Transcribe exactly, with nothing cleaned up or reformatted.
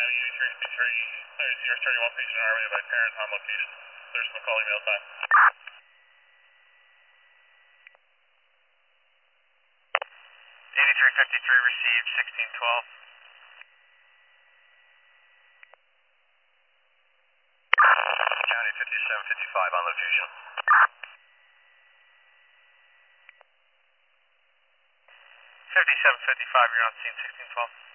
County eighty-three fifty-three, zero thirty-one patient army by parent on location. There's McCauley mail time. eighty-three fifty-three received, sixteen twelve. County fifty-seven fifty-five on location. fifty-seven fifty-five, you're on scene, sixteen twelve.